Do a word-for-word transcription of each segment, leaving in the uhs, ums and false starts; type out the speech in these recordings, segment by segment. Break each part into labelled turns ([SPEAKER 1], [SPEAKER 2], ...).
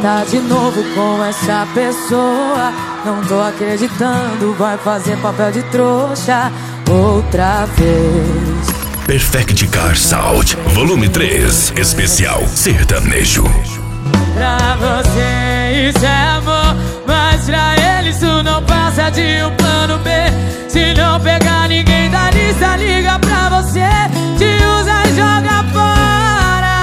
[SPEAKER 1] tá de novo com essa pessoa. Não tô acreditando, vai fazer papel de trouxa outra vez.
[SPEAKER 2] Perfect Car Sound, volume três, especial sertanejo.
[SPEAKER 1] Pra você isso é amor, mas pra ele isso não passa de um plano B. Se não pegar ninguém da lista, liga pra você, te usa e joga fora.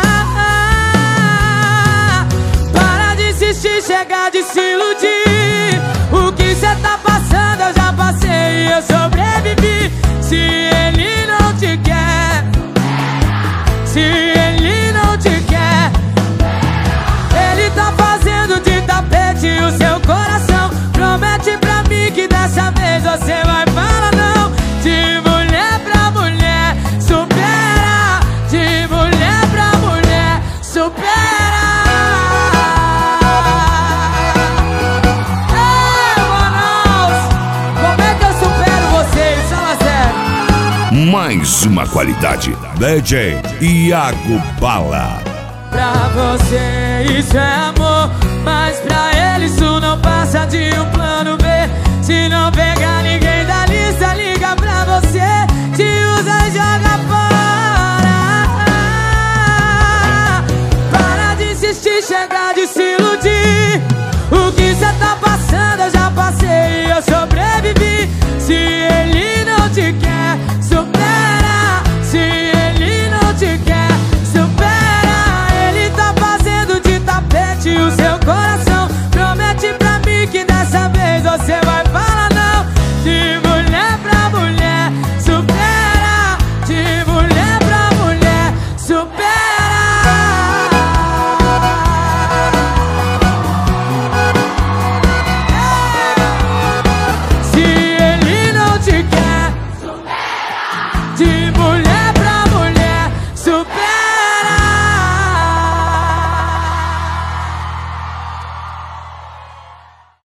[SPEAKER 1] Para de insistir, chega de se iludir. O que cê tá passando eu já passei e eu sobrevivi. Se ele não te quer, se ele não te quer, ele tá fazendo de tapete o seu coração. Promete pra mim que dessa vez você vai falar não. De mulher pra mulher, supera. De mulher pra mulher, supera. Ei, Manaus, como é que eu supero vocês? Fala sério.
[SPEAKER 2] Mais uma qualidade, D J Iago Bala.
[SPEAKER 1] Pra você isso é amor, mas pra ele isso não passa de um plano B. Se não pegar ninguém da lista, liga pra você, te usa e joga fora. Para de insistir, chega